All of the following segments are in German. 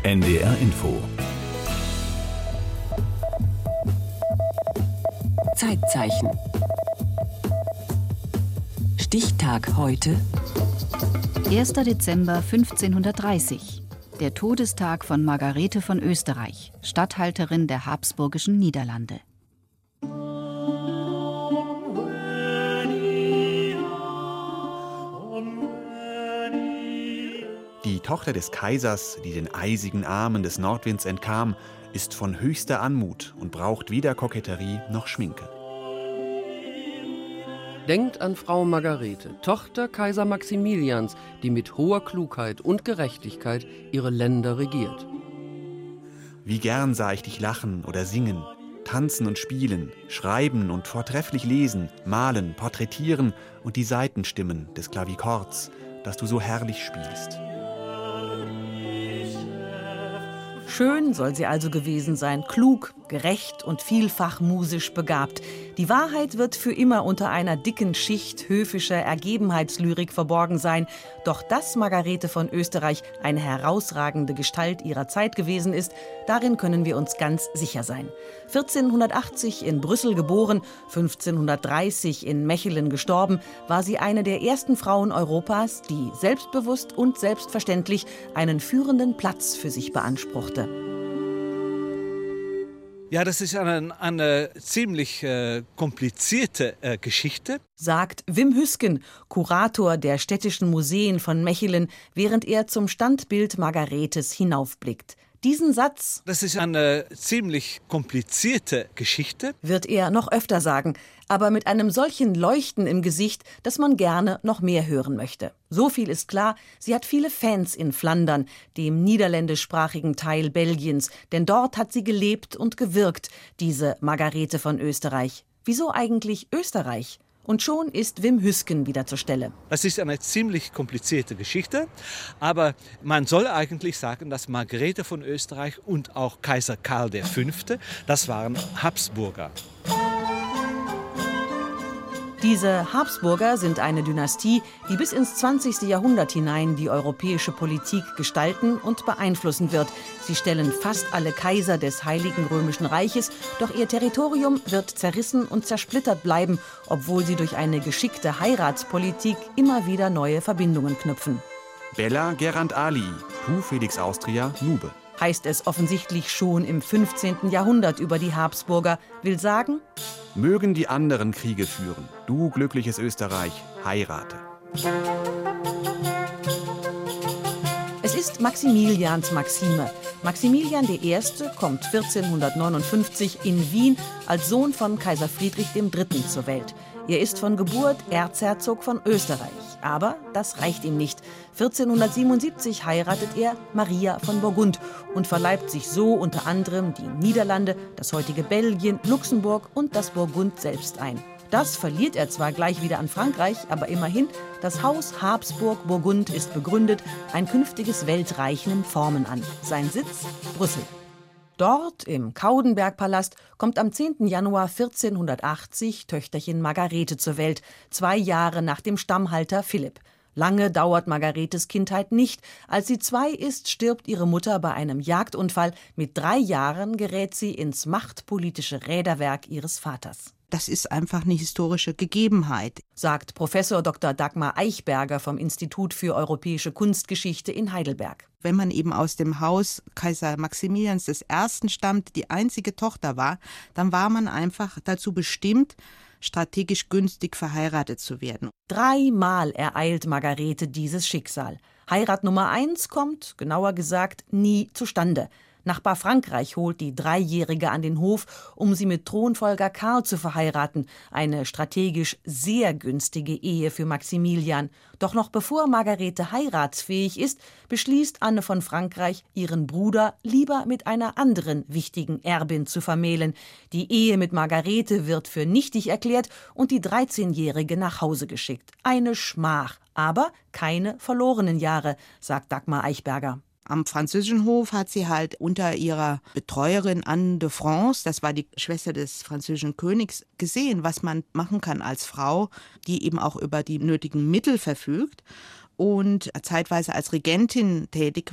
NDR Info. Zeitzeichen. Stichtag heute. 1. Dezember 1530. Der Todestag von Margarete von Österreich, Statthalterin der Habsburgischen Niederlande. Die Tochter des Kaisers, die den eisigen Armen des Nordwinds entkam, ist von höchster Anmut und braucht weder Koketterie noch Schminke. Denkt an Frau Margarete, Tochter Kaiser Maximilians, die mit hoher Klugheit und Gerechtigkeit ihre Länder regiert. Wie gern sah ich dich lachen oder singen, tanzen und spielen, schreiben und vortrefflich lesen, malen, porträtieren und die Saitenstimmen des Klavichords, das du so herrlich spielst. Schön soll sie also gewesen sein, klug, gerecht und vielfach musisch begabt. Die Wahrheit wird für immer unter einer dicken Schicht höfischer Ergebenheitslyrik verborgen sein. Doch dass Margarete von Österreich eine herausragende Gestalt ihrer Zeit gewesen ist, darin können wir uns ganz sicher sein. 1480 in Brüssel geboren, 1530 in Mechelen gestorben, war sie eine der ersten Frauen Europas, die selbstbewusst und selbstverständlich einen führenden Platz für sich beanspruchte. Ja, das ist eine ziemlich komplizierte Geschichte, sagt Wim Hüsken, Kurator der städtischen Museen von Mechelen, während er zum Standbild Margaretes hinaufblickt. Diesen Satz, das ist eine ziemlich komplizierte Geschichte, wird er noch öfter sagen, aber mit einem solchen Leuchten im Gesicht, dass man gerne noch mehr hören möchte. So viel ist klar, sie hat viele Fans in Flandern, dem niederländischsprachigen Teil Belgiens, denn dort hat sie gelebt und gewirkt, diese Margarete von Österreich. Wieso eigentlich Österreich? Und schon ist Wim Hüsken wieder zur Stelle. Das ist eine ziemlich komplizierte Geschichte, aber man soll eigentlich sagen, dass Margarete von Österreich und auch Kaiser Karl V., das waren Habsburger. Diese Habsburger sind eine Dynastie, die bis ins 20. Jahrhundert hinein die europäische Politik gestalten und beeinflussen wird. Sie stellen fast alle Kaiser des Heiligen Römischen Reiches, doch ihr Territorium wird zerrissen und zersplittert bleiben, obwohl sie durch eine geschickte Heiratspolitik immer wieder neue Verbindungen knüpfen. Bella Gerand Ali, tu Felix Austria, Nube. Heißt es offensichtlich schon im 15. Jahrhundert über die Habsburger, will sagen: Mögen die anderen Kriege führen, du glückliches Österreich, heirate. Es ist Maximilians Maxime. Maximilian I. kommt 1459 in Wien als Sohn von Kaiser Friedrich III. Zur Welt. Er ist von Geburt Erzherzog von Österreich. Aber das reicht ihm nicht. 1477 heiratet er Maria von Burgund und verleibt sich so unter anderem die Niederlande, das heutige Belgien, Luxemburg und das Burgund selbst ein. Das verliert er zwar gleich wieder an Frankreich, aber immerhin, das Haus Habsburg-Burgund ist begründet, ein künftiges Weltreich nimmt Formen an. Sein Sitz Brüssel. Dort, im Kaudenbergpalast, kommt am 10. Januar 1480 Töchterchen Margarete zur Welt, 2 Jahre nach dem Stammhalter Philipp. Lange dauert Margaretes Kindheit nicht. Als sie 2 ist, stirbt ihre Mutter bei einem Jagdunfall. Mit 3 Jahren gerät sie ins machtpolitische Räderwerk ihres Vaters. Das ist einfach eine historische Gegebenheit, sagt Professor Dr. Dagmar Eichberger vom Institut für Europäische Kunstgeschichte in Heidelberg. Wenn man eben aus dem Haus Kaiser Maximilians I. stammt, die einzige Tochter war, dann war man einfach dazu bestimmt, strategisch günstig verheiratet zu werden. 3-mal ereilt Margarete dieses Schicksal. Heirat Nummer 1 kommt, genauer gesagt, nie zustande. Nachbar Frankreich holt die 3-Jährige an den Hof, um sie mit Thronfolger Karl zu verheiraten. Eine strategisch sehr günstige Ehe für Maximilian. Doch noch bevor Margarete heiratsfähig ist, beschließt Anne von Frankreich, ihren Bruder lieber mit einer anderen wichtigen Erbin zu vermählen. Die Ehe mit Margarete wird für nichtig erklärt und die 13-Jährige nach Hause geschickt. Eine Schmach, aber keine verlorenen Jahre, sagt Dagmar Eichberger. Am französischen Hof hat sie halt unter ihrer Betreuerin Anne de France, das war die Schwester des französischen Königs, gesehen, was man machen kann als Frau, die eben auch über die nötigen Mittel verfügt und zeitweise als Regentin tätig war.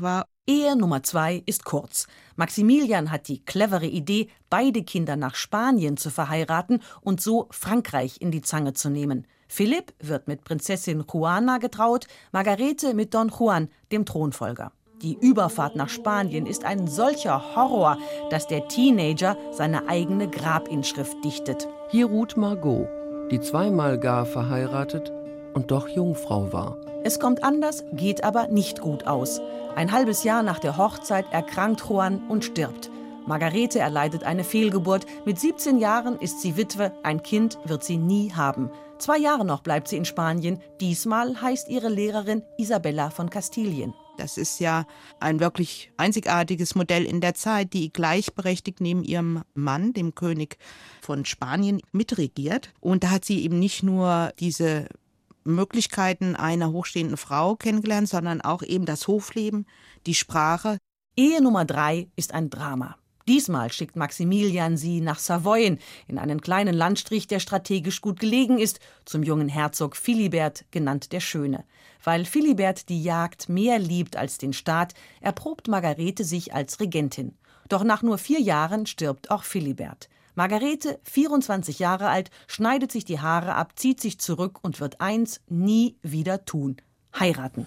Ehe Nummer 2 ist kurz. Maximilian hat die clevere Idee, beide Kinder nach Spanien zu verheiraten und so Frankreich in die Zange zu nehmen. Philipp wird mit Prinzessin Juana getraut, Margarete mit Don Juan, dem Thronfolger. Die Überfahrt nach Spanien ist ein solcher Horror, dass der Teenager seine eigene Grabinschrift dichtet. Hier ruht Margot, die zweimal gar verheiratet und doch Jungfrau war. Es kommt anders, geht aber nicht gut aus. Ein halbes Jahr nach der Hochzeit erkrankt Juan und stirbt. Margarete erleidet eine Fehlgeburt. Mit 17 Jahren ist sie Witwe, ein Kind wird sie nie haben. 2 Jahre noch bleibt sie in Spanien. Diesmal heißt ihre Lehrerin Isabella von Kastilien. Das ist ja ein wirklich einzigartiges Modell in der Zeit, die gleichberechtigt neben ihrem Mann, dem König von Spanien, mitregiert. Und da hat sie eben nicht nur diese Möglichkeiten einer hochstehenden Frau kennengelernt, sondern auch eben das Hofleben, die Sprache. Ehe Nummer 3 ist ein Drama. Diesmal schickt Maximilian sie nach Savoyen, in einen kleinen Landstrich, der strategisch gut gelegen ist, zum jungen Herzog Philibert, genannt der Schöne. Weil Philibert die Jagd mehr liebt als den Staat, erprobt Margarete sich als Regentin. Doch nach nur 4 Jahren stirbt auch Philibert. Margarete, 24 Jahre alt, schneidet sich die Haare ab, zieht sich zurück und wird eins nie wieder tun: heiraten.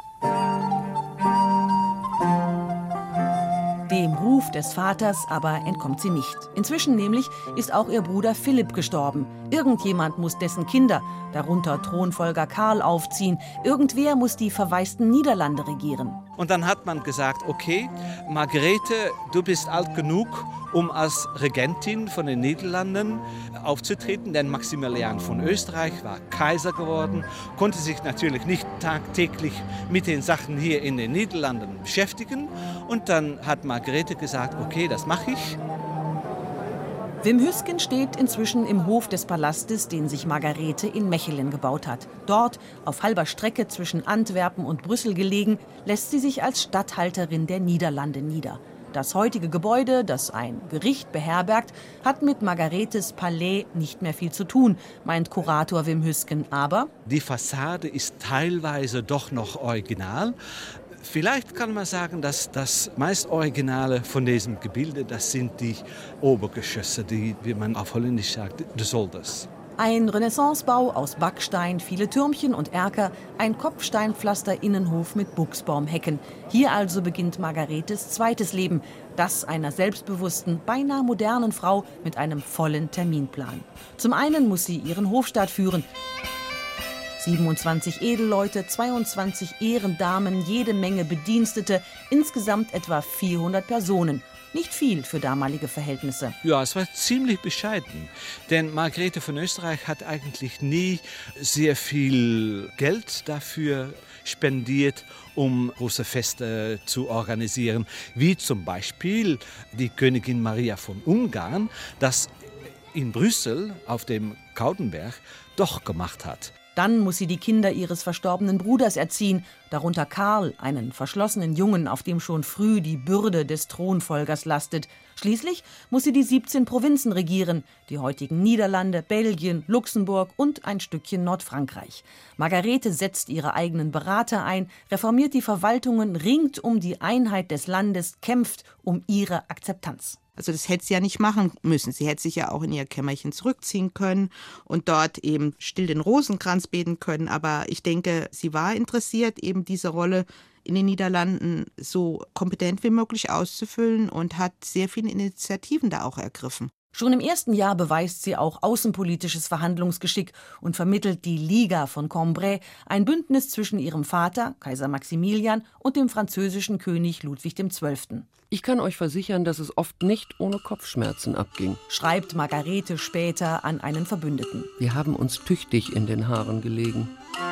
Dem Ruf des Vaters aber entkommt sie nicht. Inzwischen nämlich ist auch ihr Bruder Philipp gestorben. Irgendjemand muss dessen Kinder, darunter Thronfolger Karl, aufziehen. Irgendwer muss die verwaisten Niederlande regieren. Und dann hat man gesagt, okay, Margarete, du bist alt genug, um als Regentin von den Niederlanden aufzutreten, denn Maximilian von Österreich war Kaiser geworden, konnte sich natürlich nicht tagtäglich mit den Sachen hier in den Niederlanden beschäftigen. Und dann hat Margarete gesagt, okay, das mache ich. Wim Hüsken steht inzwischen im Hof des Palastes, den sich Margarete in Mechelen gebaut hat. Dort, auf halber Strecke zwischen Antwerpen und Brüssel gelegen, lässt sie sich als Statthalterin der Niederlande nieder. Das heutige Gebäude, das ein Gericht beherbergt, hat mit Margaretes Palais nicht mehr viel zu tun, meint Kurator Wim Hüsken. Aber die Fassade ist teilweise doch noch original. Vielleicht kann man sagen, dass das meist Originale von diesem Gebilde, das sind die Obergeschosse, die, wie man auf Holländisch sagt, de Zolders. Ein Renaissancebau aus Backstein, viele Türmchen und Erker, ein Kopfsteinpflaster-Innenhof mit Buchsbaumhecken. Hier also beginnt Margaretes zweites Leben, das einer selbstbewussten, beinahe modernen Frau mit einem vollen Terminplan. Zum einen muss sie ihren Hofstaat führen. 27 Edelleute, 22 Ehrendamen, jede Menge Bedienstete, insgesamt etwa 400 Personen. Nicht viel für damalige Verhältnisse. Ja, es war ziemlich bescheiden, denn Margarete von Österreich hat eigentlich nie sehr viel Geld dafür spendiert, um große Feste zu organisieren, wie zum Beispiel die Königin Maria von Ungarn, das in Brüssel auf dem Kaudenberg doch gemacht hat. Dann muss sie die Kinder ihres verstorbenen Bruders erziehen, darunter Karl, einen verschlossenen Jungen, auf dem schon früh die Bürde des Thronfolgers lastet. Schließlich muss sie die 17 Provinzen regieren, die heutigen Niederlande, Belgien, Luxemburg und ein Stückchen Nordfrankreich. Margarete setzt ihre eigenen Berater ein, reformiert die Verwaltungen, ringt um die Einheit des Landes, kämpft um ihre Akzeptanz. Also das hätte sie ja nicht machen müssen. Sie hätte sich ja auch in ihr Kämmerchen zurückziehen können und dort eben still den Rosenkranz beten können. Aber ich denke, sie war interessiert, eben diese Rolle in den Niederlanden so kompetent wie möglich auszufüllen und hat sehr viele Initiativen da auch ergriffen. Schon im ersten Jahr beweist sie auch außenpolitisches Verhandlungsgeschick und vermittelt die Liga von Cambrai, ein Bündnis zwischen ihrem Vater, Kaiser Maximilian, und dem französischen König Ludwig XII. Ich kann euch versichern, dass es oft nicht ohne Kopfschmerzen abging, schreibt Margarete später an einen Verbündeten. Wir haben uns tüchtig in den Haaren gelegen.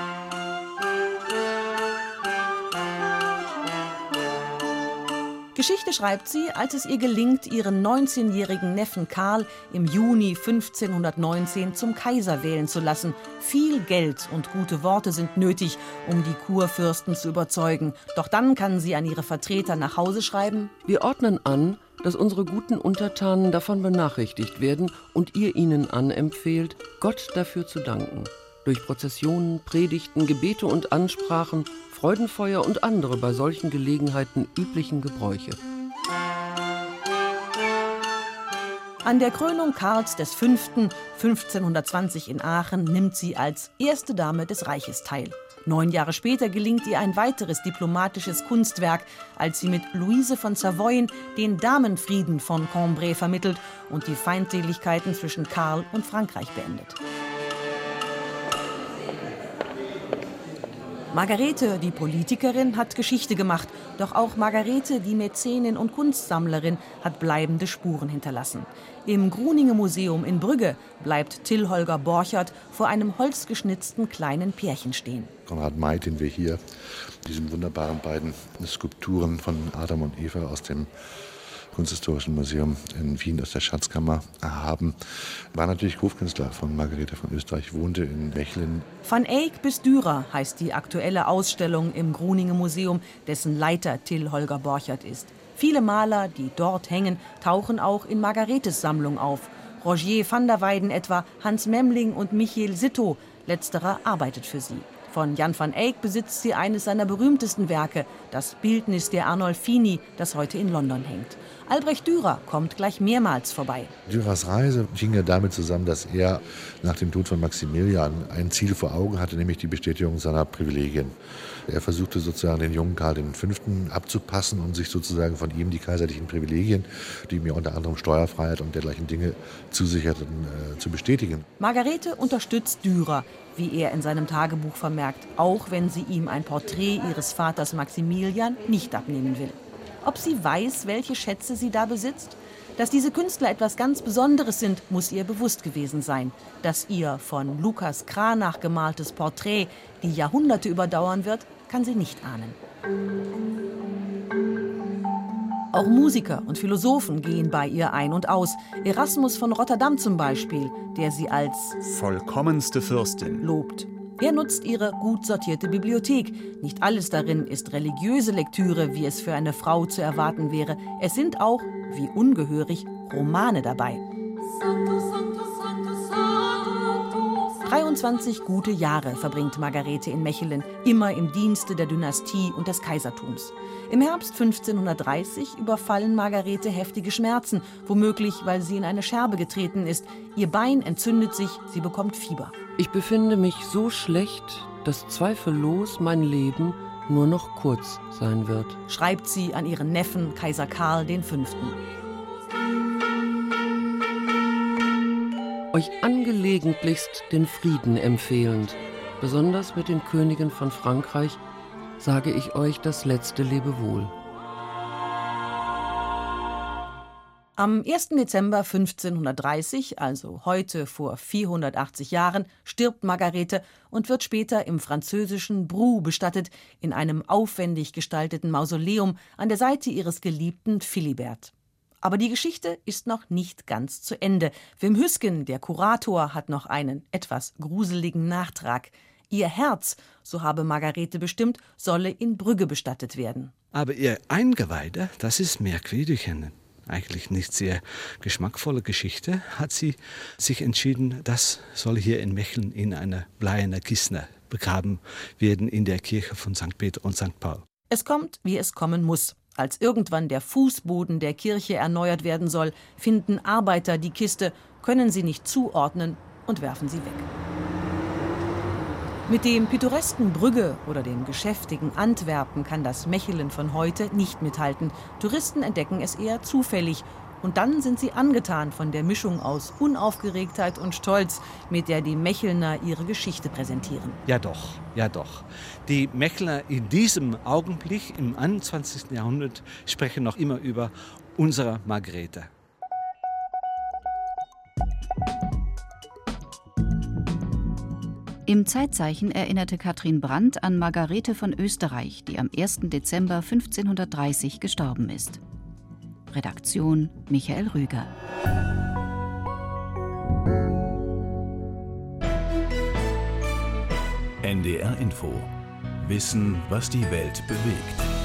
Geschichte schreibt sie, als es ihr gelingt, ihren 19-jährigen Neffen Karl im Juni 1519 zum Kaiser wählen zu lassen. Viel Geld und gute Worte sind nötig, um die Kurfürsten zu überzeugen. Doch dann kann sie an ihre Vertreter nach Hause schreiben: Wir ordnen an, dass unsere guten Untertanen davon benachrichtigt werden und ihr ihnen anempfehlt, Gott dafür zu danken. Durch Prozessionen, Predigten, Gebete und Ansprachen Freudenfeuer und andere bei solchen Gelegenheiten üblichen Gebräuche. An der Krönung Karls V. 1520 in Aachen nimmt sie als erste Dame des Reiches teil. 9 Jahre später gelingt ihr ein weiteres diplomatisches Kunstwerk, als sie mit Luise von Savoyen den Damenfrieden von Cambrai vermittelt und die Feindseligkeiten zwischen Karl und Frankreich beendet. Margarete, die Politikerin, hat Geschichte gemacht. Doch auch Margarete, die Mäzenin und Kunstsammlerin, hat bleibende Spuren hinterlassen. Im Gruninger Museum in Brügge bleibt Till Holger Borchert vor einem holzgeschnitzten kleinen Pärchen stehen. Konrad May, den wir hier, diesen wunderbaren beiden Skulpturen von Adam und Eva aus dem Kunsthistorischen Museum in Wien aus der Schatzkammer haben, war natürlich Hofkünstler von Margarete von Österreich, wohnte in Mechlin. Van Eyck bis Dürer heißt die aktuelle Ausstellung im Gruninger Museum, dessen Leiter Till Holger Borchert ist. Viele Maler, die dort hängen, tauchen auch in Margaretes Sammlung auf. Rogier van der Weyden etwa, Hans Memling und Michiel Sittow, letzterer arbeitet für sie. Von Jan van Eyck besitzt sie eines seiner berühmtesten Werke, das Bildnis der Arnolfini, das heute in London hängt. Albrecht Dürer kommt gleich mehrmals vorbei. Dürers Reise hing ja damit zusammen, dass er nach dem Tod von Maximilian ein Ziel vor Augen hatte, nämlich die Bestätigung seiner Privilegien. Er versuchte sozusagen den jungen Karl V. abzupassen und sich sozusagen von ihm die kaiserlichen Privilegien, die ihm ja unter anderem Steuerfreiheit und dergleichen Dinge zusicherten, zu bestätigen. Margarete unterstützt Dürer, wie er in seinem Tagebuch vermerkt, auch wenn sie ihm ein Porträt ihres Vaters Maximilian nicht abnehmen will. Ob sie weiß, welche Schätze sie da besitzt? Dass diese Künstler etwas ganz Besonderes sind, muss ihr bewusst gewesen sein. Dass ihr von Lukas Cranach gemaltes Porträt die Jahrhunderte überdauern wird, kann sie nicht ahnen. Auch Musiker und Philosophen gehen bei ihr ein und aus. Erasmus von Rotterdam zum Beispiel, der sie als vollkommenste Fürstin lobt. Er nutzt ihre gut sortierte Bibliothek. Nicht alles darin ist religiöse Lektüre, wie es für eine Frau zu erwarten wäre. Es sind auch, wie ungehörig, Romane dabei. 23 gute Jahre verbringt Margarete in Mechelen, immer im Dienste der Dynastie und des Kaisertums. Im Herbst 1530 überfallen Margarete heftige Schmerzen, womöglich, weil sie in eine Scherbe getreten ist. Ihr Bein entzündet sich, sie bekommt Fieber. Ich befinde mich so schlecht, dass zweifellos mein Leben nur noch kurz sein wird, schreibt sie an ihren Neffen Kaiser Karl V. Euch angelegentlichst den Frieden empfehlend, besonders mit den Königen von Frankreich, sage ich euch das letzte Lebewohl. Am 1. Dezember 1530, also heute vor 480 Jahren, stirbt Margarete und wird später im französischen Brou bestattet, in einem aufwendig gestalteten Mausoleum an der Seite ihres geliebten Philibert. Aber die Geschichte ist noch nicht ganz zu Ende. Wim Hüsken, der Kurator, hat noch einen etwas gruseligen Nachtrag. Ihr Herz, so habe Margarete bestimmt, solle in Brügge bestattet werden. Aber ihr Eingeweide, das ist merkwürdig. Eine eigentlich nicht sehr geschmackvolle Geschichte, hat sie sich entschieden, das soll hier in Mecheln in einer bleiernen Kiste begraben werden in der Kirche von St. Peter und St. Paul. Es kommt, wie es kommen muss. Als irgendwann der Fußboden der Kirche erneuert werden soll, finden Arbeiter die Kiste, können sie nicht zuordnen und werfen sie weg. Mit dem pittoresken Brügge oder dem geschäftigen Antwerpen kann das Mechelen von heute nicht mithalten. Touristen entdecken es eher zufällig. Und dann sind sie angetan von der Mischung aus Unaufgeregtheit und Stolz, mit der die Mechelner ihre Geschichte präsentieren. Ja doch, ja doch. Die Mechelner in diesem Augenblick, im 21. Jahrhundert, sprechen noch immer über unsere Margarete. Im Zeitzeichen erinnerte Katrin Brandt an Margarete von Österreich, die am 1. Dezember 1530 gestorben ist. Redaktion Michael Rüger. NDR Info. Wissen, was die Welt bewegt.